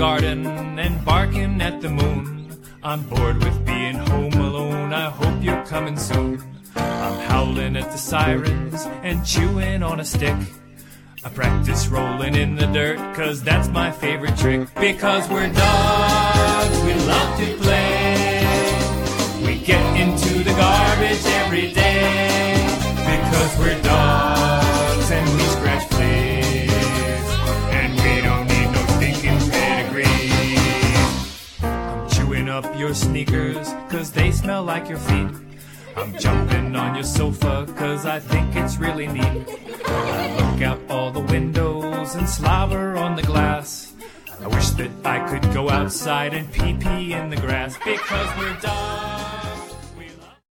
garden and barking at the moon. I'm bored with being home alone, I hope you're coming soon. I'm howling at the sirens and chewing on a stick. I practice rolling in the dirt, cause that's my favorite trick. Because we're dogs, we love to play. We get into the garbage every day. Because we're dogs and we scratch fleas, and we don't need no stinking pedigree. I'm chewing up your sneakers, cause they smell like your feet. I'm jumping on your sofa, cause I think it's really neat. I look out all the windows and slobber on the glass. I wish that I could go outside and pee-pee in the grass. Because we're dogs.